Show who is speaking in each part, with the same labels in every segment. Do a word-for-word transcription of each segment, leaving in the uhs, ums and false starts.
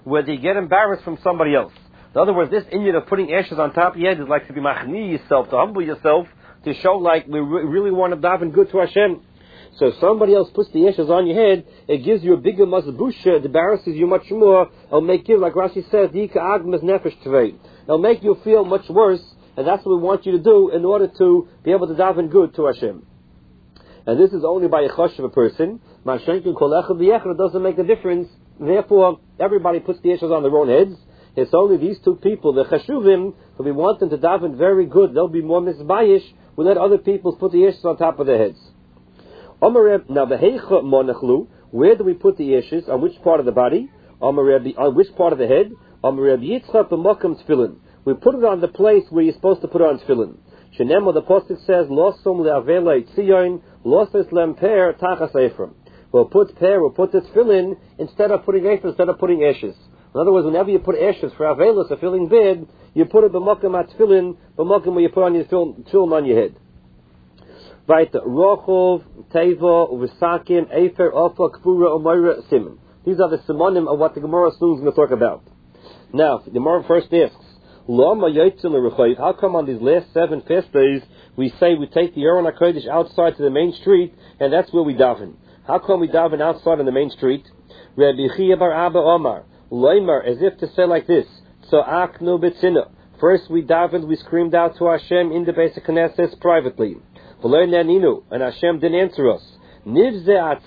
Speaker 1: where they get embarrassed from somebody else. In other words, this inyan of putting ashes on top of your head is like to be machni yourself, to humble yourself, to show like we re- really want to daven good to Hashem. So if somebody else puts the ashes on your head, it gives you a bigger mazbusha, it embarrasses you much more. It'll make you, like Rashi says, it'll make you feel much worse, and that's what we want you to do in order to be able to daven good to Hashem. And this is only by a chosh of a person. It doesn't make a difference. Therefore, everybody puts the ashes on their own heads. It's only these two people, the chashuvim, that we want them to daven very good. They'll be more misbayish. We let other people put the ashes on top of their heads. Now, the heicha monachlu, where do we put the ashes? On which part of the body? On which part of the head? We put it on the place where you're supposed to put it on tefillin. Shenema, the pasuk says, "Losum le'avelei tzion, loses lemper tachas ephraim." We'll put per, we'll put the tefillin instead of putting ephraim, instead of putting ashes. In other words, whenever you put ashes for avelos, a filling bed, you put it b'mokim at tefillin, b'mokim where you put on your tefillin on your head. Right, rochov, teva, uvisakim, efer, alpha, kfura, omoira, simon. These are the simonim of what the Gemara soon is going to talk about. Now, the Gemara first asks, how come on these last seven fast days we say we take the Aron HaKodesh outside to the main street and that's where we daven? How come we daven outside on the main street? Rabbi Chia bar Abba Omar, loimer, as if to say like this, Tza'aknu b'tzina. First we davened, we screamed out to Hashem in the Beis HaKnesses privately. And Hashem didn't answer us. Let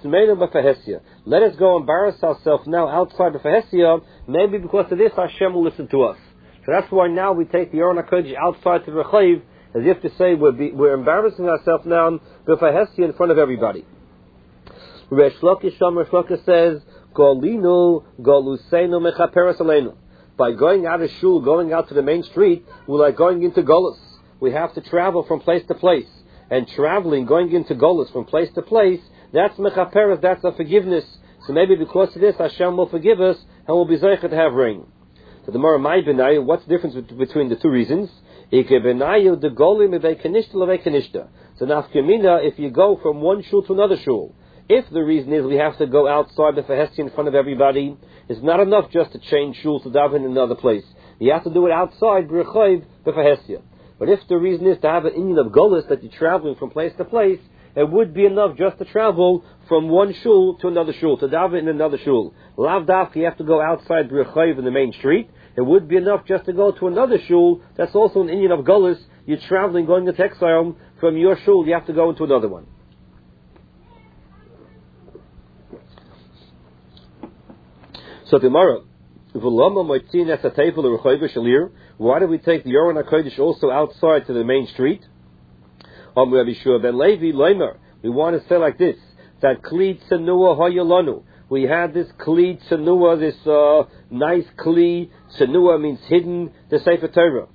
Speaker 1: us go embarrass ourselves now outside the Fahesia. Maybe because of this Hashem will listen to us. So that's why now we take the Aron HaKodesh outside to the Rechav, as if to say we're, be, we're embarrassing ourselves now with Fahesia in front of everybody. Resh Lakish Resh Lakish says, Golinu Goluseinu Mechaperes Aleinu. By going out of shul, going out to the main street, we're like going into Golus. We have to travel from place to place. And traveling, going into Golus from place to place, that's mechaperes, that's a forgiveness. So maybe because of this, Hashem will forgive us and we'll be zeicha to have rain. So the Mara Mai Benayu, what's the difference between the two reasons? Ike Benayu, the golim kanishta levekanishta. So nafkamina, if you go from one shul to another shul, if the reason is we have to go outside the Fahesia in front of everybody, it's not enough just to change shul to daven in another place. You have to do it outside b'rechav b'Fahesia. But if the reason is to have an inyan of golus, that you're traveling from place to place, it would be enough just to travel from one shul to another shul, to daven in another shul. Lav daf, you have to go outside b'rechav in the main street. It would be enough just to go to another shul. That's also an inyan of golus. You're traveling, going to exile from your shul, you have to go into another one. So tomorrow, why do we take the Aron HaKodesh also outside to the main street? We want to say like this, that Kli Tzenua Hayalanu. We had this Kli Tzenua, this uh, nice Kli. Tzenua means hidden, the Sefer Torah.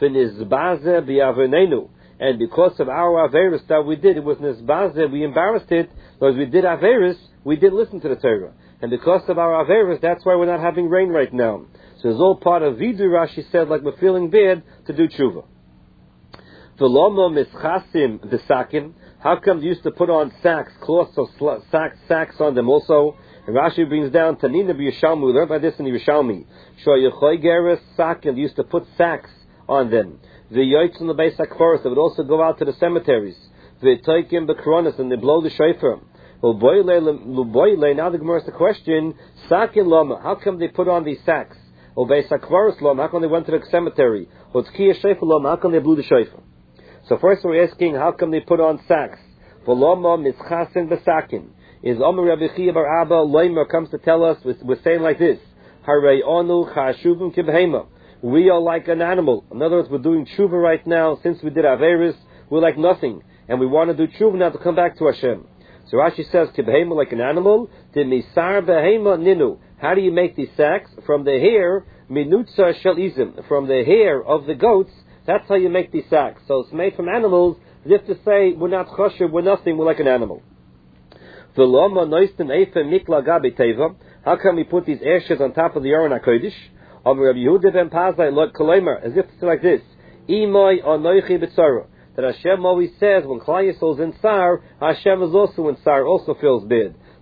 Speaker 1: And because of our Averis that we did, it was Nizbaze, we embarrassed it, because we did Averis, we didn't listen to the Torah. And because of our Averis, that's why we're not having rain right now. So it's all part of Vidu, Rashi said, like we're feeling bad to do tshuva. V'lomo mischasim b'sakim. How come they used to put on sacks, cloths of sacks, sacks on them also? And Rashi brings down Tanina b'Yishalmi. We learned about this in Yerushalmi. Shoyechoy geres sakim. They used to put sacks on them. V'yoytz in the Beis HaKforos. They would also go out to the cemeteries. V'toikim b'kronos, and they blow the shofar. Now the Gemara asks the question, Sakin Lama, how come they put on these sacks? Or Beis HaKvaros Lama, how come they went to the cemetery? Or Tzkiya Shofar Lama, how come they blew the shofar? So first we're asking, how come they put on sacks? For Lama Mischasin B'Sakin. Is Omer Rabbi Chia bar Abba Loimer comes to tell us, we're saying like this, Harei Onu Chashuvim Kibhema. We are like an animal. In other words, we're doing tshuva right now. Since we did Averis, we're like nothing. And we want to do tshuva now to come back to Hashem. So Rashi says, Kibhema like an animal, the misar behema ninu. How do you make these sacks? From the hair, minutza shel izim. From the hair of the goats, that's how you make these sacks. So it's made from animals, as if to say, we're not choshev, we're nothing, we're like an animal. V'loma noisten efe mikla gabi teva. How can we put these ashes on top of the Aron HaKodesh? Of Rabbi Yehuda ben Pazai, like Kolemer, as if to say like this, Imoy anoichi b'tzara. That Hashem always says when Klal Yisrael is in Sar, Hashem is also in Sar, also feels bad.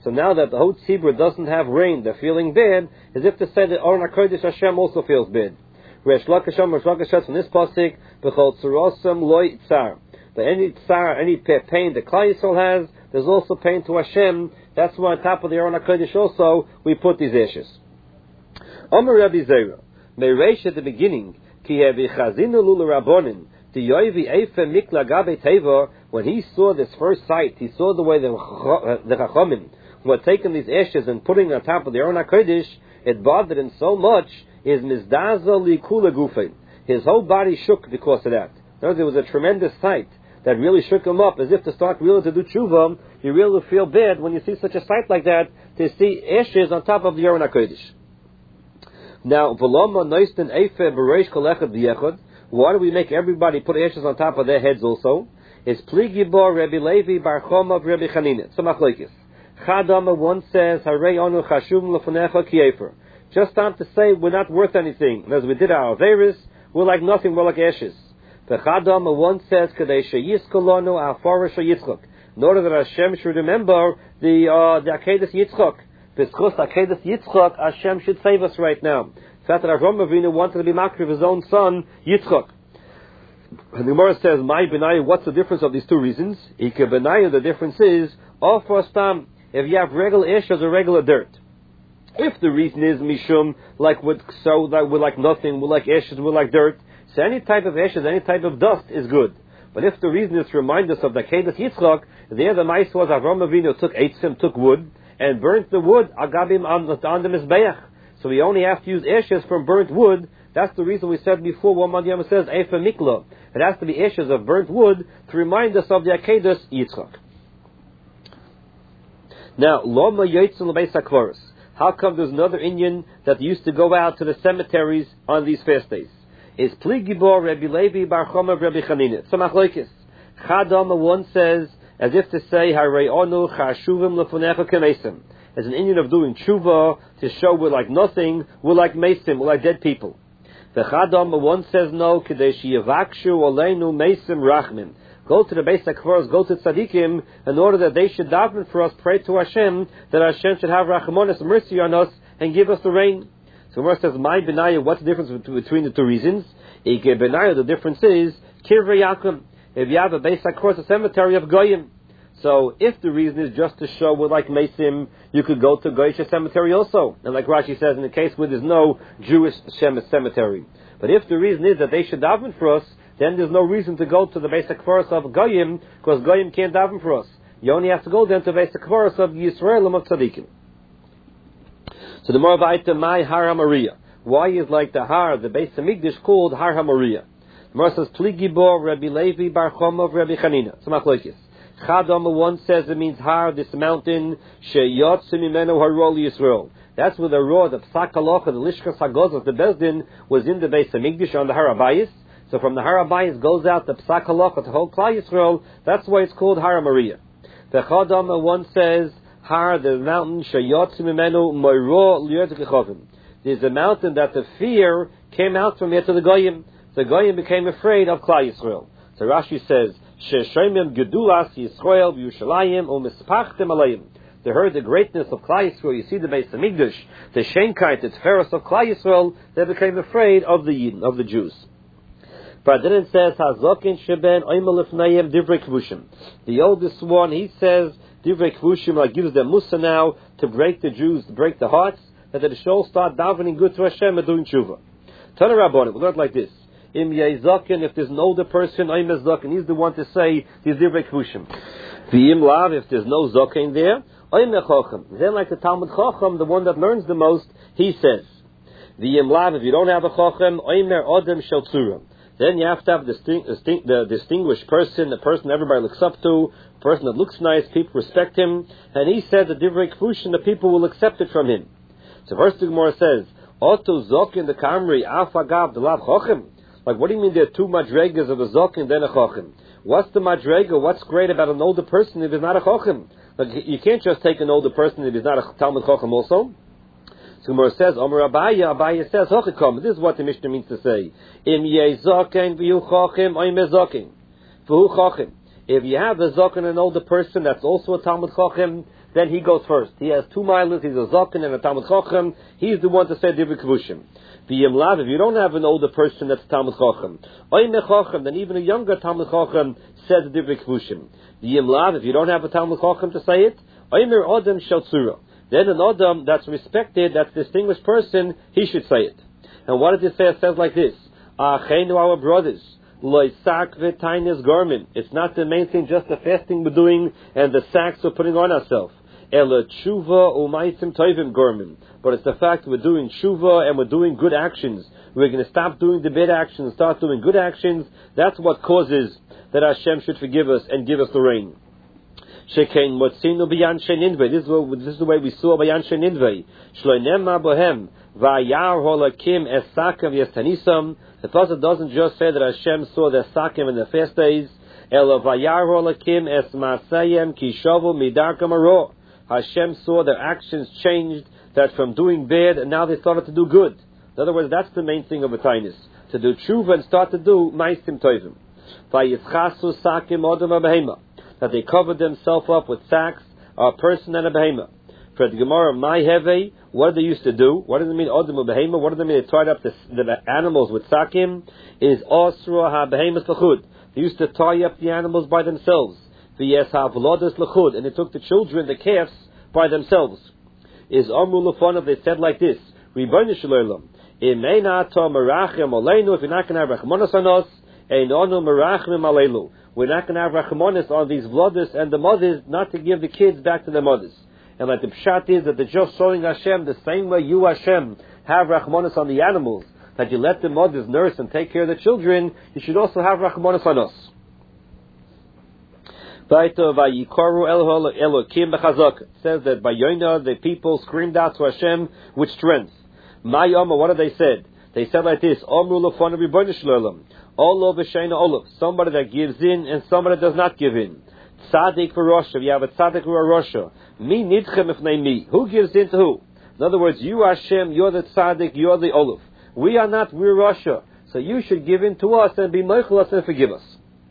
Speaker 1: So now that the whole tzibur doesn't have rain, they're feeling bad, as if to say that Aron HaKodesh Hashem also feels bad. Resh Lakish Resh Lakish says from this pasuk, B'chol tzarosam loy tzar. But any tzar, any pain that Klal Yisrael has, there's also pain to Hashem. That's why on top of the Aron HaKodesh also, we put these ashes. Omer Rabbi Zera, Meiresh at the beginning, Ki hevi chazinu lula rabbonin, the yoivi efe mikla gabe teva, when he saw this first sight, he saw the way the, the Chachamim were taking these ashes and putting on top of the Aron HaKodesh, it bothered him so much, his mizdaza li kula gufein. His whole body shook because of that. In other words, it was a tremendous sight that really shook him up, as if to start really to do tshuva. You really feel bad when you see such a sight like that, to see ashes on top of the Aron HaKodesh. Now, v'loma noisten efe b'reish kol echad v'yechad. Why do we make everybody put ashes on top of their heads also? It's pligi bo Rabbi Levi bar Choma of Rabbi Chanina. It's a machlokes. Chadama one says, Harei onu chashuvim lefonecha kiefer. Just time to say we're not worth anything. And as we did our averis, we're like nothing, we're like ashes. The Chadama one says, Kadei sheyiskolonu afara sheyitzchok. In order that Hashem should remember the uh, the Akedas Yitzchok. B'schus Akedas Yitzchok, Hashem should save us right now. The fact that Avraham Avinu wanted to be makriv of his own son, Yitzchok. And the Gemara says, "My benaya." What's the difference of these two reasons? Ike benaya. The difference is, all for stam. If you have regular ashes or regular dirt. If the reason is mishum, like with so that we're like nothing, we're like ashes, we're like dirt. So any type of ashes, any type of dust is good. But if the reason is to remind us of the Akedas Yitzchok, there the mice was Avraham Avinu took eitzim, took wood, and burnt the wood agabim on the on the mizbeach. So we only have to use ashes from burnt wood. That's the reason we said before. One Madhyama says efa mikla. It has to be ashes of burnt wood to remind us of the Akedas Yitzchok. Now, loma yotzim lebeis hakvaros. How come there's another Indian that used to go out to the cemeteries on these fast days? It's pligibor Rabbi Levi bar Choma of Rabbi Chanina. It's a machlokes. Chadama one says, as if to say, Harei onu chashuvim lefonecha kemesim. As an Indian of doing tshuva, to show we're like nothing, we're like mesim, we're like dead people. The Chadama one says no, Kedei sheyevakshu oleinu mesim rachmin. Go to the Beis HaKvaros, go to Tzadikim, in order that they should daven for us, pray to Hashem, that Hashem should have rachmanis, mercy on us, and give us the rain. So Gemara says, my benaya, what's the difference between the two reasons? Ike benaya, the difference is, Kirvei Yaakov. If you have a Beis HaKvaros, a cemetery of Goyim. So if the reason is just to show we're like Mesim, you could go to Goyish cemetery also. And like Rashi says, in the case where there's no Jewish cemetery. But if the reason is that they should daven for us, then there's no reason to go to the Beis HaKvaros of Goyim, because Goyim can't daven for us. You only have to go then to the Beis HaKvaros of Yisraelim of Tzadikim. So the more Vaita Mai Har HaMoriah. Why is like the Har, the Beis HaMikdash, called Har HaMoriah? The Gemara says, Pligibor Rabbi Levi bar Choma of Rabbi Chanina. It's a machlokes. Chadam one says it means Har, this mountain, Sheyotzu Mimenu Harol Yisrael. That's where the roar, the Psak Halacha, the Lishkas HaGozos, the Bezdin, was in the Beis HaMikdash on the Har HaBayis. So from the Har HaBayis goes out the Psak Halacha, the whole Klal Yisrael. That's why it's called Har HaMoriah. The Chadam one says Har, the mountain, Sheyotzu Mimenu Moiro Liot Gechovim. There's a mountain that the fear came out from here to the Goyim. The Goyim became afraid of Klal Yisrael. So Rashi says, Sheshemim Gedulas Yisrael Yerushalayim Umispachtem Aleim. They heard the greatness of Klal Yisrael. You see the Beis HaMikdash, the Shenkite, the Tferes of Klal Yisrael. They became afraid of the Yidden, of the Jews. But then it says, Hazokin Sheben Oimel Lefnayim Divrei Kvushim. The oldest one, he says, Divrei Kvushim, like gives them Musa now to break the Jews, to break the hearts, that they should all start davening good to Hashem and doing tshuva. Tana Rabbanim, we learn like this. Im Yezakin, if there's an older person, Oim Zakin, he's the one to say these Divrei Kvushim. V'im Lav, if there's no Zakin there, Oim Chacham. Then like the Talmud Chacham, the one that learns the most, he says, V'im Lav, if you don't have a Chacham, Oim Odem Shel Tzura. Then you have to have distinct, distinct, the distinguished person, the person everybody looks up to, a person that looks nice, people respect him, and he said the Divrei Kvushim, the people will accept it from him. So first the Gemara says, Oto Zokin the Kamri, Afagav the Lav Chacham. Like, what do you mean there are two madregas of a Zokin then a Chacham? What's the madrega? What's great about an older person if he's not a Chacham? Like, you can't just take an older person if he's not a Talmud Chacham also. So Gemara says, Omer Abaya, Abaya says, Hochikom. This is what the Mishnah means to say. Im ye Zokin v'yu Chachim, oim e Zokin. V'hu Chachim. If you have a Zokin, an older person that's also a Talmud Chacham, then he goes first. He has two milas, he's a Zaken and a Talmud Chochem, he's the one to say Divrei Kevushim. V'yim lav, if you don't have an older person that's Talmud Chochem, oy mechochem, then even a younger Talmud Chochem says Divrei Kevushim. V'yim lav, if you don't have a Talmud Chochem to say it, oy mer Adam shel tzura. Then an Adam that's respected, that's a distinguished person, he should say it. And what does it say? It says like this, Achenu, our brothers, loisak v'tainis garment. It's not the main thing, just the fasting we're doing and the sacks we're putting on ourselves. Ela tshuva u'maisim tovim garment. But it's the fact that we're doing tshuva and we're doing good actions. We're going to stop doing the bad actions and start doing good actions. That's what causes that Hashem should forgive us and give us the rain. Shekain motzinu b'yan sheninvei. This is what, this is the way we saw b'yan sheninvei. Shloinem bohem va'yar holakim esakav yestanisam. The pasuk doesn't just say that Hashem saw the sakim in the fast days. Ela va'yar holakim es masayim kishavu midarkam aro. Hashem saw their actions changed, that from doing bad and now they started to do good. In other words, that's the main thing of a tainis, to do tshuva and start to do maisim tovim. Va'yischasu sakim odom v'behema. That they covered themselves up with sacks, a person and a behema. For the Gemara, my heve, what did they used to do? What does it mean, odom behema? What does it mean they tied up the, the animals with sakim? Is osra ha behemas l'chud. They used to tie up the animals by themselves. V'yes ha v'lodas l'chud. And they took the children, the calves, by themselves. Is amru l'fonav, they said like this, Ribono shel olam, imeina to merachem aleinu, if you're not going to have rachmanos on us, einonu merachem aleinu. We're not going to have rachmanis on these vlodas and the mothers, not to give the kids back to their mothers. And like the pshat is that they're just showing Hashem the same way you, Hashem, have rachmanis on the animals, that you let the mothers nurse and take care of the children, you should also have rachmanis on us. It says that by Yonah the people screamed out to Hashem with strength. My Yoma, what did they said? They said like this, Ribono shel olam. Olav v'sheina olav. Somebody that gives in and somebody that does not give in. Tzaddik v'rosha. You have a tzaddik v'rosha. Mi nidchem ifnei mi. Who gives in to who? In other words, you Hashem, you're the tzaddik, you're the olav. We are not, we're Rasha. So you should give in to us and be meichel us and forgive us.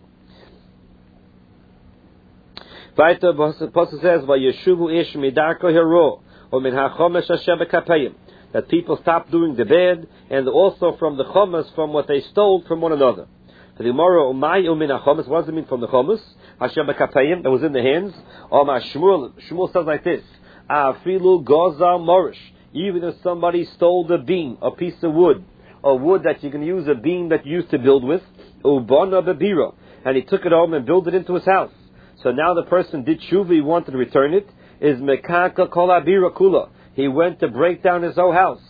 Speaker 1: Weiter, the Apostle says, Vayeshuvu ish midarko hero, or min hachomesh Hashem b'kapayim. That people stop doing the bad, and also from the chomas, from what they stole from one another. For the Gemara, umay umin hachomas, what does it mean from the chomas? Hashem b'kapayim, that was in the hands. Or ma Shmuel, Shmuel says like this, Afilu gozal morish. Even if somebody stole the beam, a piece of wood, a wood that you can use, a beam that you used to build with, ubana bebira, and he took it home and built it into his house. So now the person did tshuva, he wanted to return it, is mekaka kol abira kula. He went to break down his own house.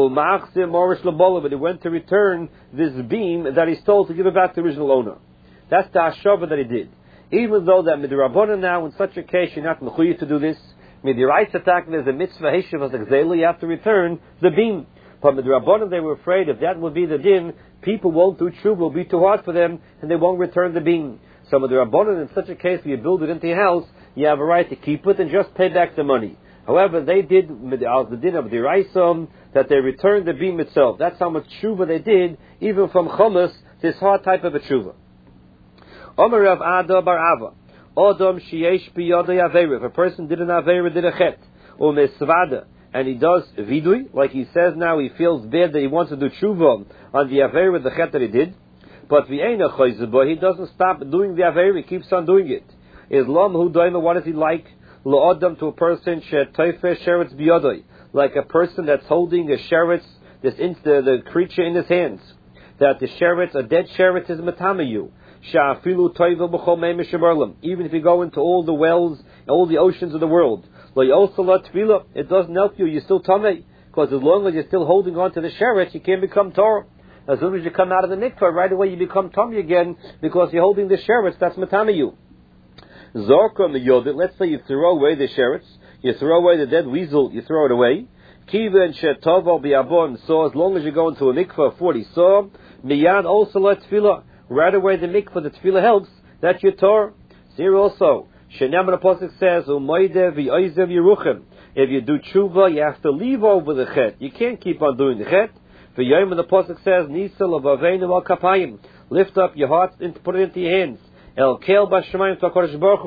Speaker 1: But he went to return this beam that he stole to give it back to the original owner. That's the hashava that he did. Even though that midrabanan now, in such a case, you're not mechuyev to do this. Midiraisa attack, there's a mitzvah heshav as exela, you have to return the beam. But midrabanan, they were afraid if that would be the din, people won't do tshuva, it will be too hard for them, and they won't return the beam. So midrabanan, in such a case, when you build it into your house, you have a right to keep it and just pay back the money. However, they did the din of diraisa that they returned the beam itself. That's how much tshuva they did, even from chomas, this hard type of a tshuva. Omer Rav Ada bar Ava, Odom sheyesh biyodei aveira. If a person did an aveira, did a chet, or mesvada, and he does vidui, like he says now, he feels bad that he wants to do tshuva on the aveira, the chet that he did, but v'eina choyzeba, he doesn't stop doing the aveira, he keeps on doing it. Islam hu doima, what is he like? Lo'odam, to a person she'toife sheretz biyodei, like a person that's holding a sheretz, this inst- the creature in his hands, that the sheretz, a dead sheretz, is matamayu. Sha'afilu toivel b'chol mei mishabarlam. Even if you go into all the wells, all the oceans of the world, lo yosala tefillah, it doesn't help you. You're still tamei, because as long as you're still holding on to the sheretz, you can't become Torah. As soon as you come out of the mikvah, right away you become tamei again, because you're holding the sheretz. That's matamayu. Zorka miyodit. Let's say you throw away the sheretz, you throw away the dead weasel, you throw it away. Kiva and shetoval bi'abon. So as long as you go into a mikvah forty saw, miyad also let tefillah. Right away the mikvah, the tefillah helps. That's your Torah. Here also, Shenam the Apostle says, Umayde v'oizev yeruchem. If you do tshuva, you have to leave over the chet. You can't keep on doing the chet. V'yom the Apostle says, Nisal avaveinu al kapayim. Lift up your heart and put it into your hands. El kel b'shamayim to HaKadosh Baruch Hu.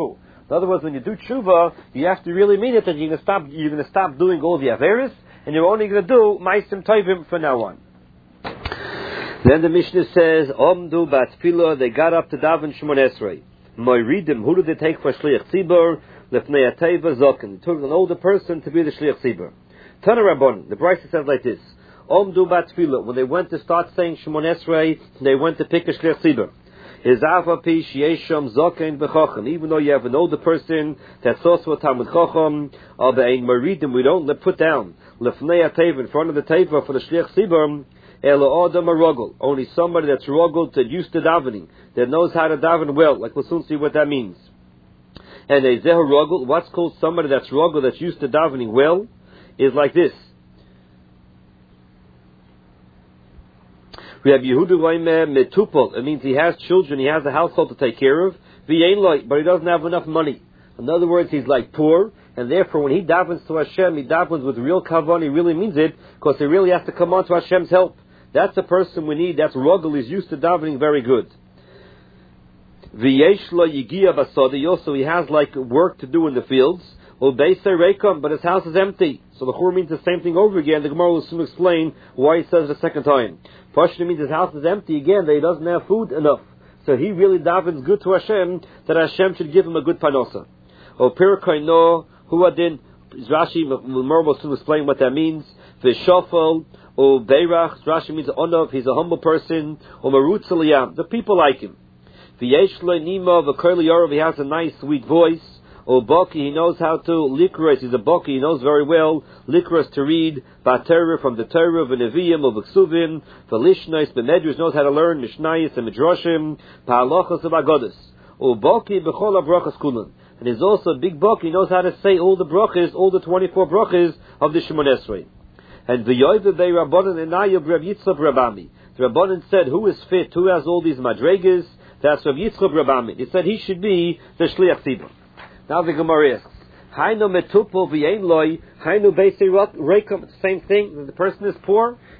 Speaker 1: In other words, when you do tshuva, you have to really mean it that you're going to stop, you're going to stop doing all the averis, and you're only going to do ma'asim tovim from now on. Then the Mishnah says, Omdu bat tefillah, they got up to daven Shemon Esrei. Moiridim, who did they take for Shliach Tzibur? Lefnei Ateva Zokin. They took an older person to be the Shliach Tzibur. Tana Rabban, the Brisa says like this, Omdu bat tefillah, when they went to start saying Shemon Esrei, they went to pick a Shliach Tzibur. Even though you have an older person that's also a Talmud Chacham, we don't put down Lefnei Ateva in front of the Teva for the Shliach Tzibur. Only somebody that's roggled, that used to davening, that knows how to daven well. Like we'll soon see what that means. And a zehu roggled, what's called somebody that's roggled, that's used to davening well, is like this. We have Yehuda metupol. It means he has children, he has a household to take care of. V'yein, but he doesn't have enough money. In other words, he's like poor, and therefore when he davens to Hashem, he davens with real kavan. He really means it, because he really has to come on to Hashem's help. That's the person we need. That's rogel. He's used to davening very good. V'yesh lo yigia basadi. Also, he has like work to do in the fields. Ubeisei reikam, but his house is empty. So the Chur means the same thing over again. The Gemara will soon explain why he says the second time. Pashto means his house is empty again, that he doesn't have food enough. So he really davens good to Hashem, that Hashem should give him a good panosa. O pirkaino huadin. Rashi will soon explain what that means. V'shofel. O Beirach, Rashi means Onov, he's a humble person. O Marutz Aliyam, the people like him. V'yesh lo nima v'koil yorov, he has a nice sweet voice. O Baki, he knows how to likros, he's a Baki, he knows very well likros to read. Ba'Torah, from the Torah, v'Neviim, o v'Ksuvim, v'Lishnos, b'Medrash, knows how to learn Mishnayos and Midrashim, Pa'alachos of Agodas. O Baki b'chol ha'brachos kulan, and he's also a big Baki, he knows how to say all the brachas, all the twenty-four brachas of the Shemon Esrei. And the Yoiva Bey Rabbanan and Ayub Rav Yitzchak Rabami. The Rabbanan said, who is fit? Who has all these madregas? That's Rav Yitzchak Rabami. He said he should be the Shliach Tzibur. Now the Gemara asks, Hainu metupol v'yein loy, Hainu beisei reikam. It's the same thing. The person is poor.